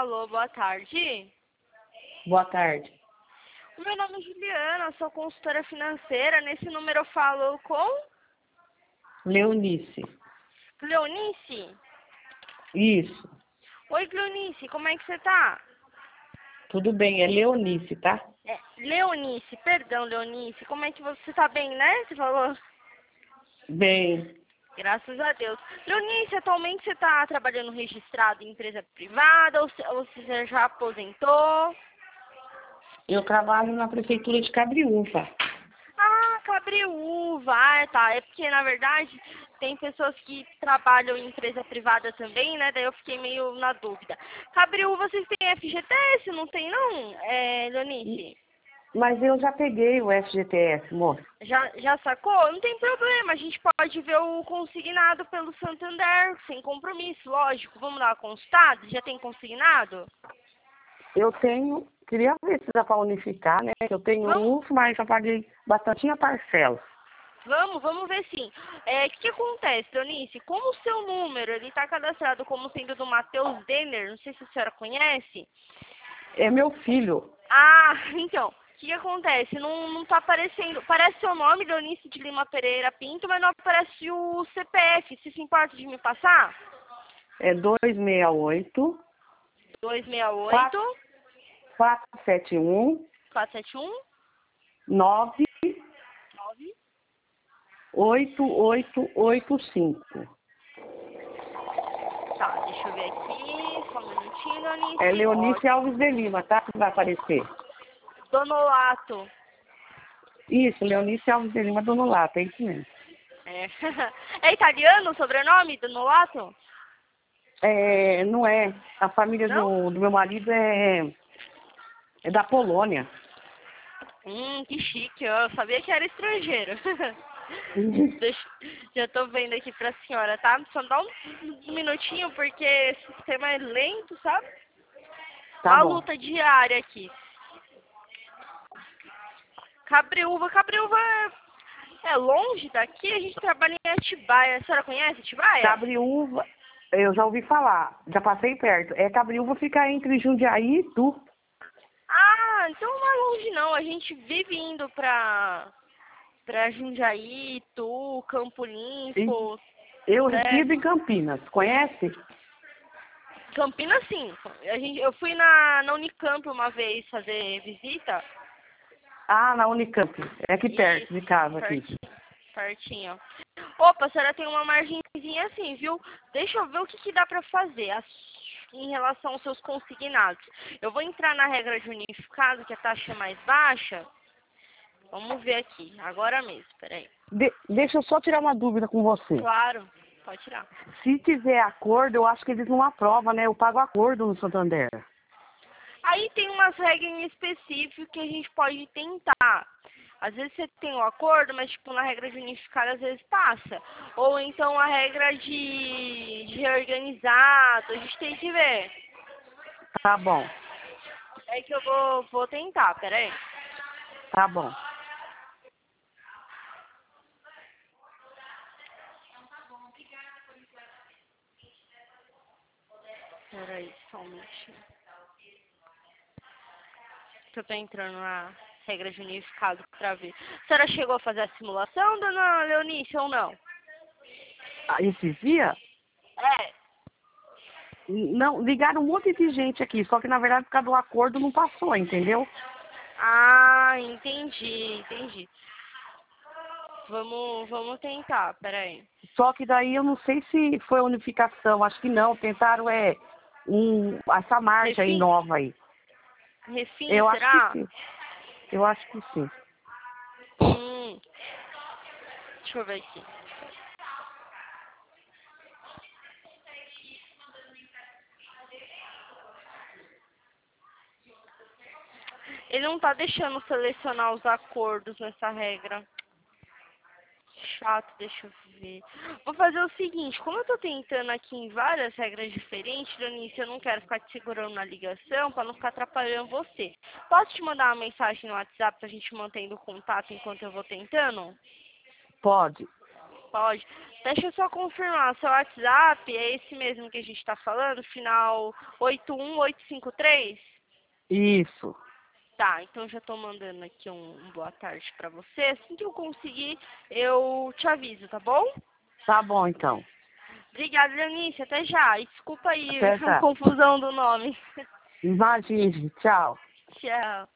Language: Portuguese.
Alô, boa tarde. Boa tarde. O meu nome é Juliana, sou consultora financeira. Nesse número eu falo com Leonice. Leonice. Isso. Oi, Leonice, como é que você tá? Tudo bem, é Leonice, tá? Leonice, perdão, Leonice. Como é que você tá bem, né? Você falou? Bem, Graças a Deus. Leonice, atualmente você está trabalhando registrado em empresa privada ou você já aposentou? eu trabalho na prefeitura de Cabriúva. Ah, Cabriúva. Ah, tá. É porque, na verdade, tem pessoas que trabalham em empresa privada também, né? Daí eu fiquei meio na dúvida. Cabriúva, vocês têm FGTS, não tem, não, Leonice? Mas eu já peguei o FGTS, moça. Já sacou? Não tem problema, a gente pode ver o consignado pelo Santander, sem compromisso, lógico. Vamos dar uma consultada? Já tem consignado? Eu tenho, queria ver se dá para unificar, né? Eu tenho Vamos, mas já paguei bastante a parcela. vamos ver sim. O que acontece, Leonice? Como o seu número ele está cadastrado como sendo do Matheus Denner, não sei se a senhora conhece. É meu filho. Ah, então, o que acontece? Não está aparecendo. Parece seu nome, Leonice de Lima Pereira Pinto, mas não aparece o CPF. Se importa de me passar? É 268 268 471 471 9. 98885. Tá, deixa eu ver aqui. Só um minutinho, Leonice. É Leonice Ótimo. Alves de Lima, tá? Que vai aparecer. Donolato. Isso, Leonice Alves de Lima Donolato, é isso mesmo. É. É italiano o sobrenome, Donolato? É, não é. A família Não? do meu marido é da Polônia. Que chique. Eu sabia que era estrangeiro. Já tô vendo aqui pra senhora, tá? Só dá um minutinho, porque esse sistema é lento, sabe? Tá Uma bom. luta diária aqui. Cabriúva é longe daqui, a gente trabalha em Atibaia. A senhora conhece Atibaia? Cabriúva, eu já ouvi falar, já passei perto. É Cabriúva fica entre Jundiaí e Itu. Ah, então não é longe não. A gente vive indo pra Jundiaí, Itu, Campo E Limpo, eu né? resido em Campinas, conhece? Campinas, sim. Eu fui na Unicamp uma vez fazer visita. Ah, na Unicamp. É aqui perto de Isso, casa aqui. pertinho. Opa, a senhora tem uma margenzinha assim, viu? Deixa eu ver o que dá pra fazer em relação aos seus consignados. Eu vou entrar na regra de unificado, que a taxa é mais baixa. Vamos ver aqui, agora mesmo, peraí. Deixa eu só tirar uma dúvida com você. Claro, pode tirar. Se tiver acordo, eu acho que eles não aprovam, né? Eu pago acordo no Santander. Aí tem umas regras em específico que a gente pode tentar. Às vezes você tem um acordo, mas tipo na regra de unificado às vezes passa. Ou então a regra de reorganizado, a gente tem que ver. Tá bom, É que eu vou tentar, peraí. tá bom. Peraí, só um minutinho. Que eu tô entrando na regra de unificado pra ver. A senhora chegou a fazer a simulação, dona Leonice, ou não? Ah, esses dias, É. não, ligaram um monte de gente aqui, só que na verdade por causa do acordo não passou, entendeu? Ah, entendi. Vamos tentar, peraí. Só que daí eu não sei se foi unificação, acho que não, tentaram essa marcha aí Refim? nova aí. Refim, Eu acho que será? sim, eu acho que sim. Hum, deixa eu ver aqui. Ele não tá deixando selecionar os acordos nessa regra. Chato, deixa eu ver. Vou fazer o seguinte, como eu tô tentando aqui em várias regras diferentes, Leonice, eu não quero ficar te segurando na ligação para não ficar atrapalhando você. Posso te mandar uma mensagem no WhatsApp pra gente mantendo o contato enquanto eu vou tentando? Pode. Pode. Deixa eu só confirmar, seu WhatsApp é esse mesmo que a gente tá falando, final 81853? Isso. Tá, então já tô mandando aqui um boa tarde pra você. Assim que eu conseguir, eu te aviso, tá bom? Tá bom, então. Obrigada, Leonice. Até já. E desculpa aí Até a já. confusão do nome. Imagine, tchau. Tchau.